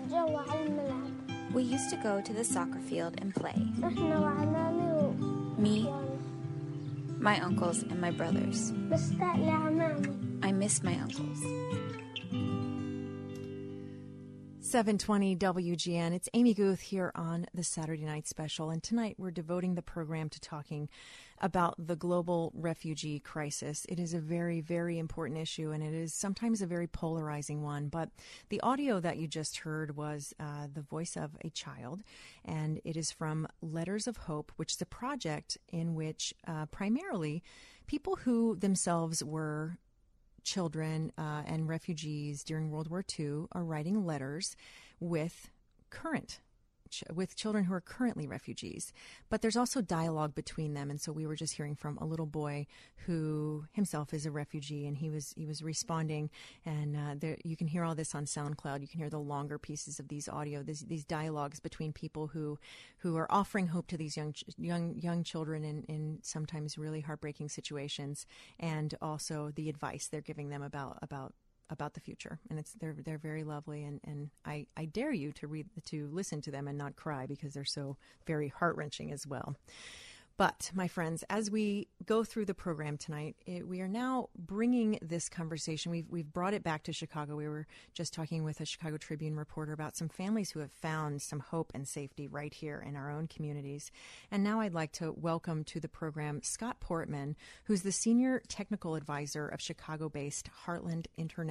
نتجوع على الملعب. We used to go to the soccer field and play. إحنا وعمامي Me, my uncles, and my brothers. بشتاق لعمامي. I miss my uncles. 720 WGN. It's Amy Guth here on the Saturday Night Special, and tonight we're devoting the program to talking about the global refugee crisis. It is a very, very important issue, and it is sometimes a very polarizing one. But the audio that you just heard was the voice of a child, and it is from Letters of Hope, which is a project in which primarily people who themselves were children and refugees during World War II are writing letters with children who are currently refugees. But there's also dialogue between them, and so we were just hearing from a little boy who himself is a refugee, and he was responding. And you can hear all this on SoundCloud. You can hear the longer pieces of these audio, these dialogues between people who are offering hope to these young children in sometimes really heartbreaking situations, and also the advice they're giving them about the future. And they're very lovely, and I dare you to listen to them and not cry, because they're so very heart-wrenching as well. But, my friends, as we go through the program tonight, we are now bringing this conversation. We've brought it back to Chicago. We were just talking with a Chicago Tribune reporter about some families who have found some hope and safety right here in our own communities. And now I'd like to welcome to the program Scott Portman, who's the Senior Technical Advisor of Chicago-based Heartland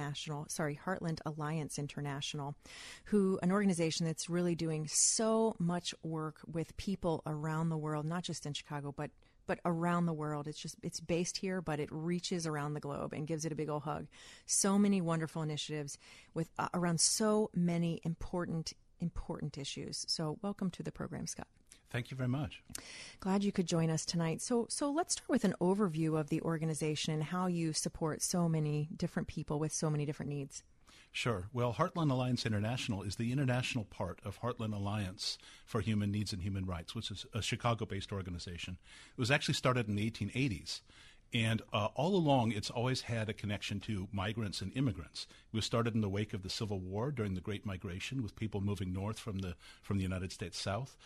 Alliance International, an organization that's really doing so much work with people around the world, not just in Chicago, but around the world. It's based here, but it reaches around the globe and gives it a big old hug. So many wonderful initiatives with around so many important issues. So welcome to the program, Scott. Thank you very much. Glad you could join us tonight. So let's start with an overview of the organization and how you support so many different people with so many different needs. Sure. Well, Heartland Alliance International is the international part of Heartland Alliance for Human Needs and Human Rights, which is a Chicago-based organization. It was actually started in the 1880s. And all along, it's always had a connection to migrants and immigrants. It was started in the wake of the Civil War during the Great Migration, with people moving north from the United States South.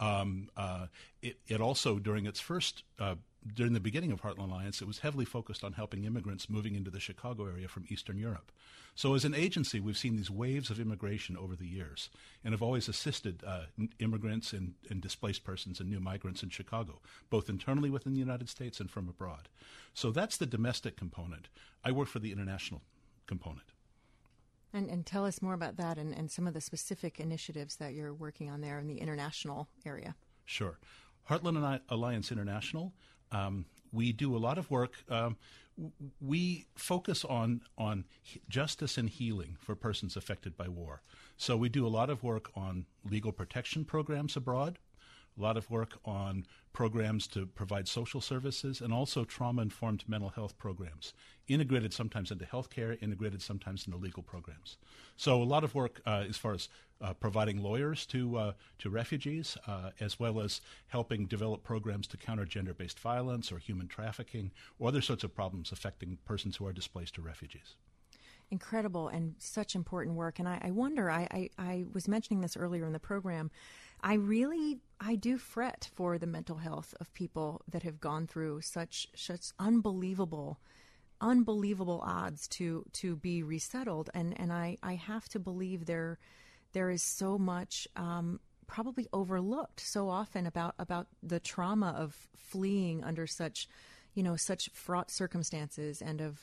It also, during its first during the beginning of Heartland Alliance, it was heavily focused on helping immigrants moving into the Chicago area from Eastern Europe. So as an agency, we've seen these waves of immigration over the years and have always assisted immigrants and displaced persons and new migrants in Chicago, both internally within the United States and from abroad. So that's the domestic component. I work for the international component. And tell us more about that and some of the specific initiatives that you're working on there in the international area. Sure. Heartland Alliance International, we do a lot of work. We focus on justice and healing for persons affected by war. So we do a lot of work on legal protection programs abroad, a lot of work on programs to provide social services, and also trauma-informed mental health programs, integrated sometimes into healthcare, integrated sometimes into legal programs. So a lot of work as far as providing lawyers to refugees, as well as helping develop programs to counter gender-based violence or human trafficking or other sorts of problems affecting persons who are displaced or refugees. Incredible and such important work. And I wonder, I was mentioning this earlier in the program, I do fret for the mental health of people that have gone through such unbelievable odds to be resettled. And I have to believe there is so much probably overlooked so often about the trauma of fleeing under such fraught circumstances and of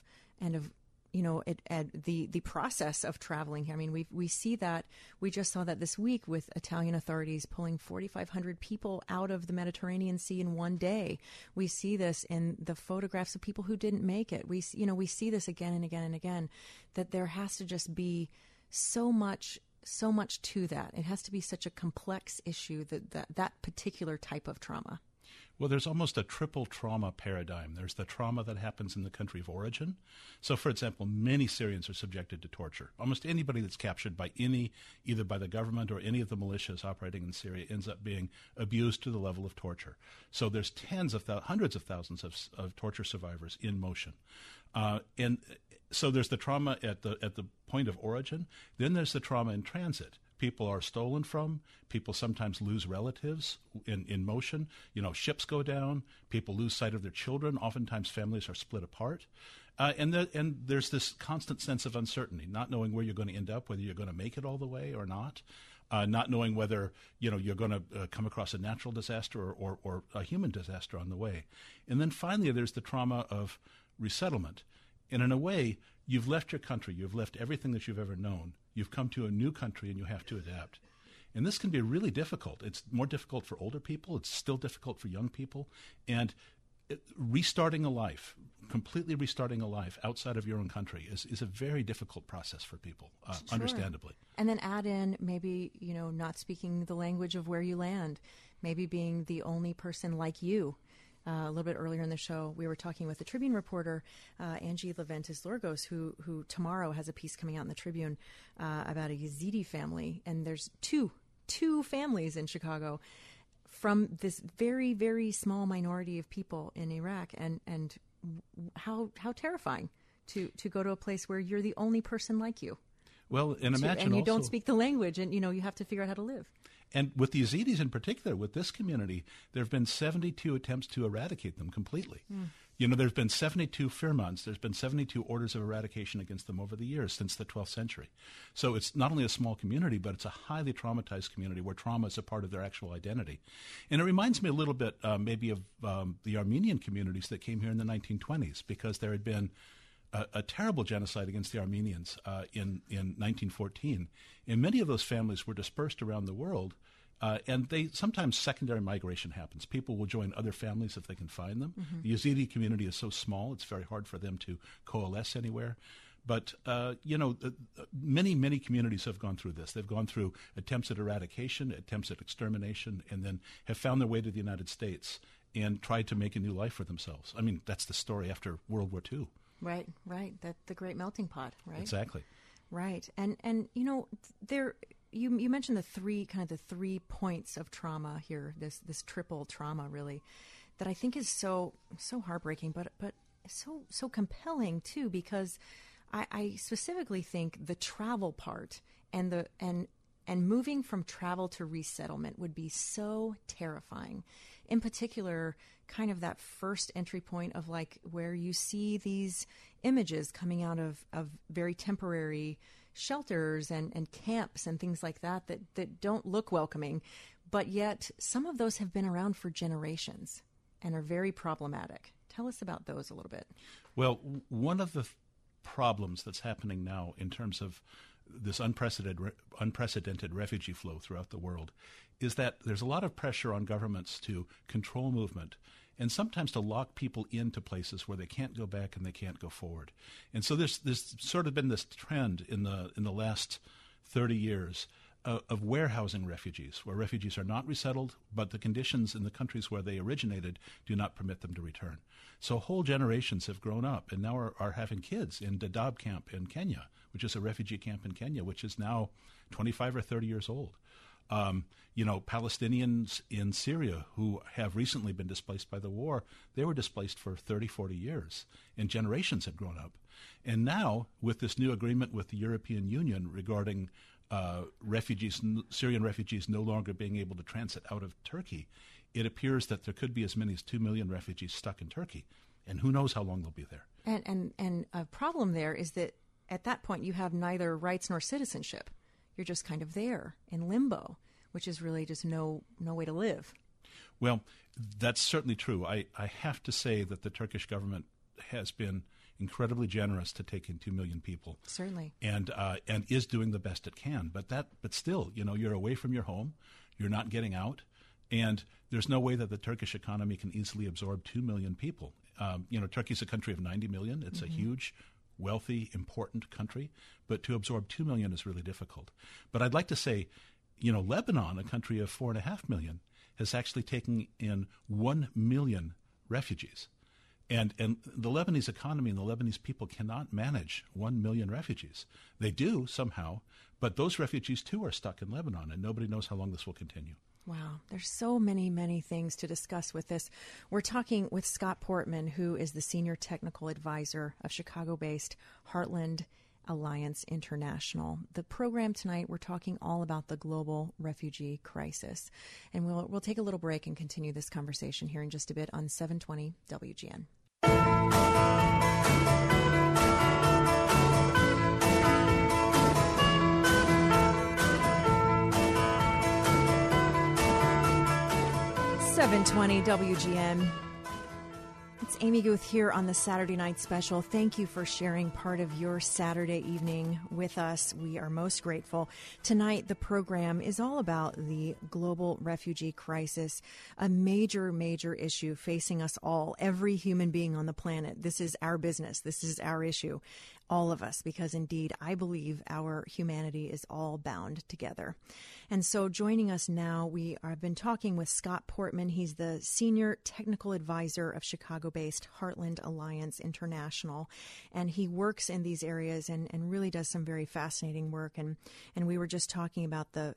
the process of traveling here. I mean, we see that. We just saw that this week with Italian authorities pulling 4,500 people out of the Mediterranean Sea in one day. We see this in the photographs of people who didn't make it. We see this again and again and again, that there has to just be so much to that. It has to be such a complex issue, that particular type of trauma. Well, there's almost a triple trauma paradigm. There's the trauma that happens in the country of origin. So, for example, many Syrians are subjected to torture. Almost anybody that's captured by either by the government or any of the militias operating in Syria ends up being abused to the level of torture. So there's hundreds of thousands of torture survivors in motion. And so there's the trauma at the point of origin. Then there's the trauma in transit. people are stolen from. People sometimes lose relatives in motion. Ships go down. People lose sight of their children. Oftentimes families are split apart. And there's this constant sense of uncertainty, not knowing where you're going to end up, whether you're going to make it all the way or not, not knowing whether you're going to come across a natural disaster or a human disaster on the way. And then finally, there's the trauma of resettlement. And in a way, you've left your country, you've left everything that you've ever known, you've come to a new country and you have to adapt. And this can be really difficult. It's more difficult for older people, it's still difficult for young people. And restarting a life, completely restarting a life outside of your own country is a very difficult process for people, understandably. And then add in maybe, not speaking the language of where you land, maybe being the only person like you. A little bit earlier in the show, we were talking with the Tribune reporter, Angie Leventis-Lorgos, who tomorrow has a piece coming out in the Tribune about a Yazidi family. And there's two families in Chicago from this very, very small minority of people in Iraq, and how terrifying to go to a place where you're the only person like you. Well, and imagine and you also, don't speak the language, and you have to figure out how to live. And with the Yazidis in particular, with this community, there have been 72 attempts to eradicate them completely. There's been 72 firmans, there's been 72 orders of eradication against them over the years since the 12th century. So it's not only a small community, but it's a highly traumatized community where trauma is a part of their actual identity. And it reminds me a little bit maybe of the Armenian communities that came here in the 1920s, because there had been a terrible genocide against the Armenians in 1914. And many of those families were dispersed around the world. And sometimes secondary migration happens. People will join other families if they can find them. Mm-hmm. The Yazidi community is so small, it's very hard for them to coalesce anywhere. But, many, many communities have gone through this. They've gone through attempts at eradication, attempts at extermination, and then have found their way to the United States and tried to make a new life for themselves. I mean, that's the story after World War II. Right. That the great melting pot, right? Exactly. Right. And there... You mentioned the three points of trauma here, this triple trauma really, that I think is so heartbreaking, but so compelling too, because I specifically think the travel part and moving from travel to resettlement would be so terrifying. In particular, kind of that first entry point of like where you see these images coming out of very temporary shelters and camps and things like that don't look welcoming, but yet some of those have been around for generations and are very problematic. Tell us about those a little bit. Well, one of the problems that's happening now in terms of this unprecedented refugee flow throughout the world is that there's a lot of pressure on governments to control movement and sometimes to lock people into places where they can't go back and they can't go forward. And so there's sort of been this trend in the last 30 years of warehousing refugees, where refugees are not resettled, but the conditions in the countries where they originated do not permit them to return. So whole generations have grown up and now are having kids in Dadaab camp in Kenya, which is a refugee camp in Kenya, which is now 25 or 30 years old. Palestinians in Syria who have recently been displaced by the war, they were displaced for 30, 40 years, and generations have grown up. And now, with this new agreement with the European Union regarding Syrian refugees no longer being able to transit out of Turkey, it appears that there could be as many as 2 million refugees stuck in Turkey, and who knows how long they'll be there. And a problem there is that at that point you have neither rights nor citizenship. You're just kind of there in limbo, which is really just no way to live. Well, that's certainly true. I have to say that the Turkish government has been incredibly generous to take in 2 million people. Certainly. And is doing the best it can. But still, you're away from your home, you're not getting out, and there's no way that the Turkish economy can easily absorb 2 million people. Turkey's a country of 90 million. It's a huge, wealthy, important country, but to absorb 2 million is really difficult. But I'd like to say, Lebanon, a country of 4.5 million, has actually taken in 1 million refugees. And the Lebanese economy and the Lebanese people cannot manage 1 million refugees. They do somehow, but those refugees too are stuck in Lebanon, and nobody knows how long this will continue. Wow. There's so many things to discuss with this. We're talking with Scott Portman, who is the Senior Technical Advisor of Chicago-based Heartland Alliance International. The program tonight, we're talking all about the global refugee crisis. And we'll take a little break and continue this conversation here in just a bit on 720 WGN. .720 WGN. It's Amy Guth here on the Saturday Night Special. Thank you for sharing part of your Saturday evening with us. We are most grateful. Tonight, the program is all about the global refugee crisis, a major, major issue facing us all, every human being on the planet. This is our business. This is our issue, all of us, because indeed, I believe our humanity is all bound together. And so joining us now, we have been talking with Scott Portman. He's the Senior Technical Advisor of Chicago-based Heartland Alliance International. And he works in these areas and really does some very fascinating work. And we were just talking about the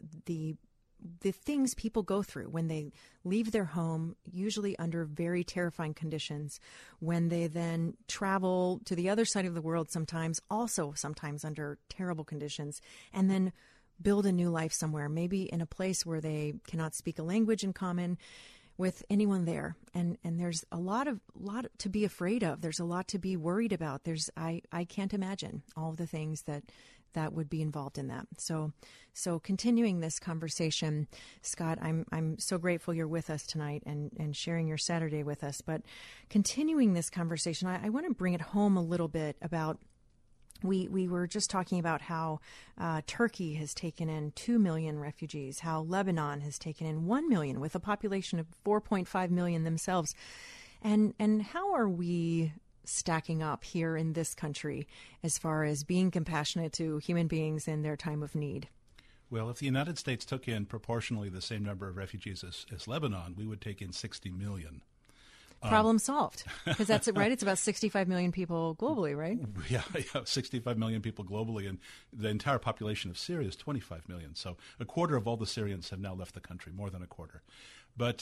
things people go through when they leave their home, usually under very terrifying conditions, when they then travel to the other side of the world sometimes under terrible conditions, and then build a new life somewhere, maybe in a place where they cannot speak a language in common with anyone there. And there's a lot to be afraid of. There's a lot to be worried about. I can't imagine all of the things that would be involved in that. So continuing this conversation, Scott, I'm so grateful you're with us tonight and sharing your Saturday with us. But continuing this conversation, I want to bring it home a little bit about we were just talking about how Turkey has taken in 2 million refugees, how Lebanon has taken in 1 million with a population of 4.5 million themselves. And how are we stacking up here in this country as far as being compassionate to human beings in their time of need? Well, if the United States took in proportionally the same number of refugees as Lebanon, we would take in 60 million. Problem solved, because that's it, right? It's about 65 million people globally, right? Yeah, 65 million people globally, and the entire population of Syria is 25 million. So a quarter of all the Syrians have now left the country, more than a quarter. But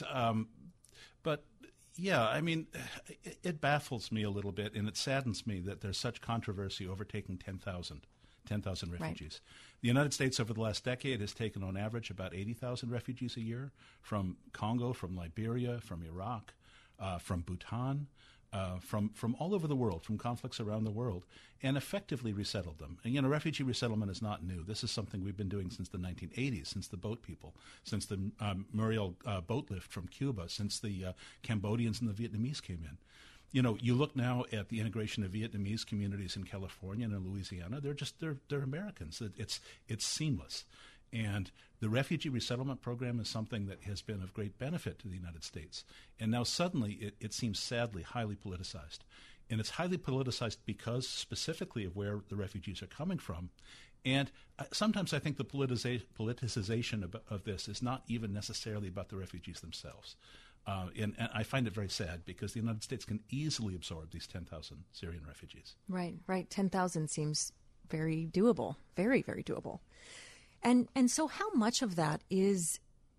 yeah, I mean, it baffles me a little bit, and it saddens me that there's such controversy over taking 10,000 refugees. Right. The United States over the last decade has taken on average about 80,000 refugees a year from Congo, from Liberia, from Iraq, from Bhutan, from all over the world, from conflicts around the world, and effectively resettled them. And, refugee resettlement is not new. This is something we've been doing since the 1980s, since the boat people, since the Muriel boat lift from Cuba, since the Cambodians and the Vietnamese came in. You look now at the integration of Vietnamese communities in California and in Louisiana. They're Americans. It's seamless. And the refugee resettlement program is something that has been of great benefit to the United States. And now suddenly it seems sadly highly politicized. And it's highly politicized because specifically of where the refugees are coming from. And sometimes I think the politicization of this is not even necessarily about the refugees themselves. And I find it very sad because the United States can easily absorb these 10,000 Syrian refugees. Right. 10,000 seems very doable, very, very doable. And so how much of that is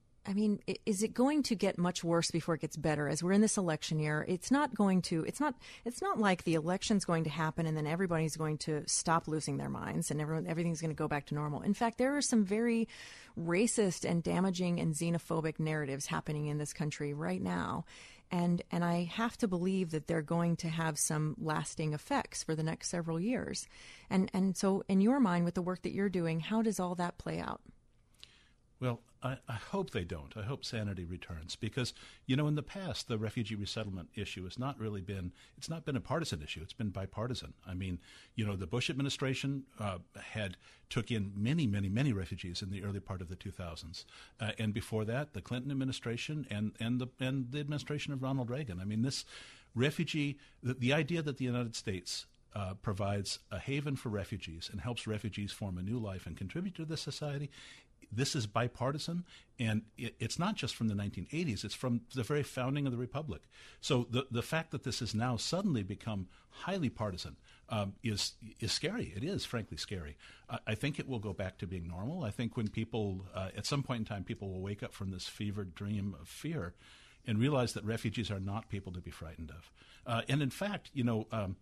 it going to get much worse before it gets better? As we're in this election year, it's not like the election's going to happen and then everybody's going to stop losing their minds and everything's going to go back to normal. In fact, there are some very racist and damaging and xenophobic narratives happening in this country right now. And I have to believe that they're going to have some lasting effects for the next several years. And so in your mind, with the work that you're doing, how does all that play out? Well, I hope they don't. I hope sanity returns because, in the past, the refugee resettlement issue has not been a partisan issue. It's been bipartisan. I mean, the Bush administration took in many, many, many refugees in the early part of the 2000s. And before that, the Clinton administration and the administration of Ronald Reagan. I mean, this refugee, the idea that the United States provides a haven for refugees and helps refugees form a new life and contribute to this society. This is bipartisan, and it's not just from the 1980s. It's from the very founding of the Republic. So the fact that this has now suddenly become highly partisan is scary. It is, frankly, scary. I think it will go back to being normal. I think when people, at some point in time, people will wake up from this fevered dream of fear and realize that refugees are not people to be frightened of. And in fact,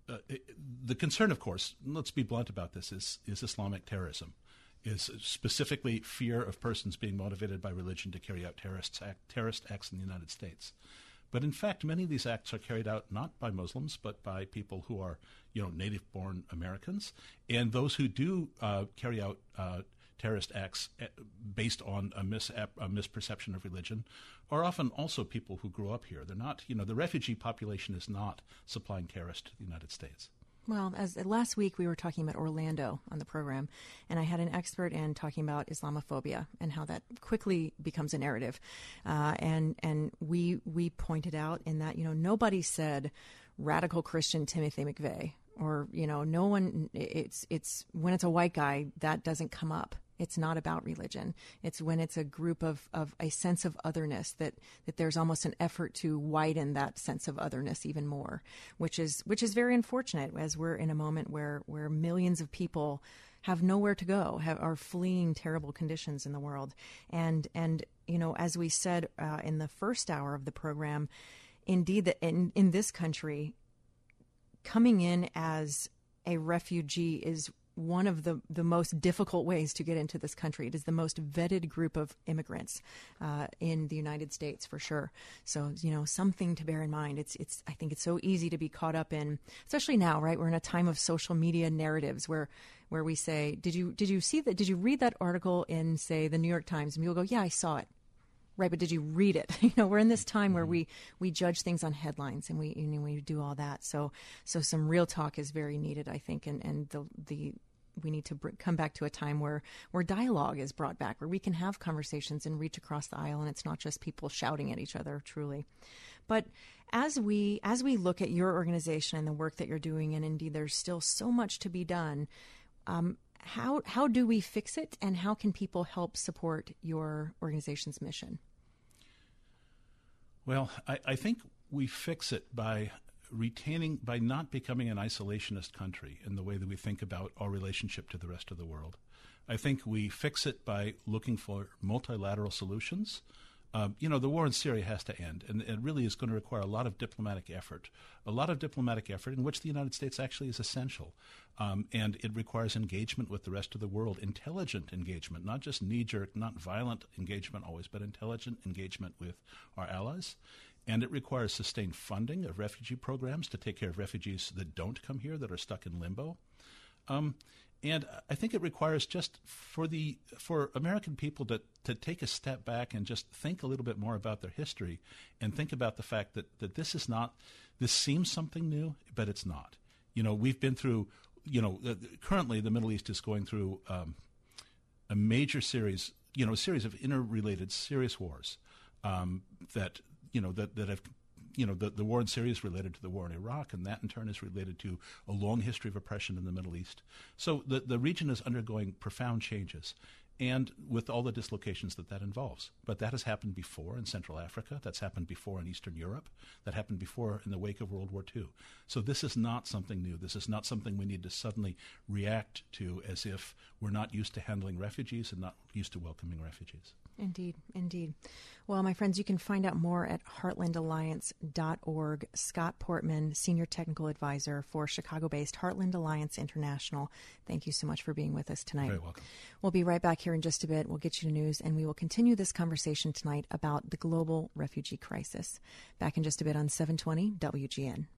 the concern, of course, let's be blunt about this, is Islamic terrorism, is specifically fear of persons being motivated by religion to carry out terrorist acts in the United States. But in fact, many of these acts are carried out not by Muslims, but by people who are, native-born Americans, and those who do carry out terrorist acts based on a misperception of religion are often also people who grew up here. They're not, the refugee population is not supplying terrorists to the United States. Well, as last week we were talking about Orlando on the program, and I had an expert in talking about Islamophobia and how that quickly becomes a narrative. And we pointed out in that, nobody said radical Christian Timothy McVeigh, or, no one, it's when it's a white guy, that doesn't come up. It's not about religion. It's when it's a group of a sense of otherness that there's almost an effort to widen that sense of otherness even more, which is very unfortunate, as we're in a moment where millions of people have nowhere to go, are fleeing terrible conditions in the world. And as we said in the first hour of the program, indeed that in this country, coming in as a refugee is one of the most difficult ways to get into this country. It is the most vetted group of immigrants in the United States, for sure. So, something to bear in mind. I think it's so easy to be caught up in, especially now, right? We're in a time of social media narratives where we say, did you see that? Did you read that article in, say, the New York Times? And people go, yeah, I saw it. Right, but did you read it? We're in this time where we judge things on headlines, and we do all that. So some real talk is very needed, I think, and we need to come back to a time where dialogue is brought back, where we can have conversations and reach across the aisle, and it's not just people shouting at each other, truly. But as we look at your organization and the work that you're doing, and indeed there's still so much to be done. How do we fix it, and how can people help support your organization's mission? Well, I think we fix it by not becoming an isolationist country in the way that we think about our relationship to the rest of the world. I think we fix it by looking for multilateral solutions. The war in Syria has to end, and it really is going to require a lot of diplomatic effort in which the United States actually is essential. And it requires engagement with the rest of the world, intelligent engagement, not just knee-jerk, not violent engagement always, but intelligent engagement with our allies. And it requires sustained funding of refugee programs to take care of refugees that don't come here, that are stuck in limbo. And I think it requires just for American people to take a step back and just think a little bit more about their history, and think about the fact that this seems something new, but it's not. We've been through, currently the Middle East is going through a major series, a series of interrelated serious wars that have. The war in Syria is related to the war in Iraq, and that in turn is related to a long history of oppression in the Middle East. So the region is undergoing profound changes, and with all the dislocations that involves. But that has happened before in Central Africa. That's happened before in Eastern Europe. That happened before in the wake of World War II. So this is not something new. This is not something we need to suddenly react to as if we're not used to handling refugees and not used to welcoming refugees. Indeed, indeed. Well, my friends, you can find out more at heartlandalliance.org. Scott Portman, Senior Technical Advisor for Chicago-based Heartland Alliance International. Thank you so much for being with us tonight. You're very welcome. We'll be right back here in just a bit. We'll get you to news, and we will continue this conversation tonight about the global refugee crisis. Back in just a bit on 720 WGN.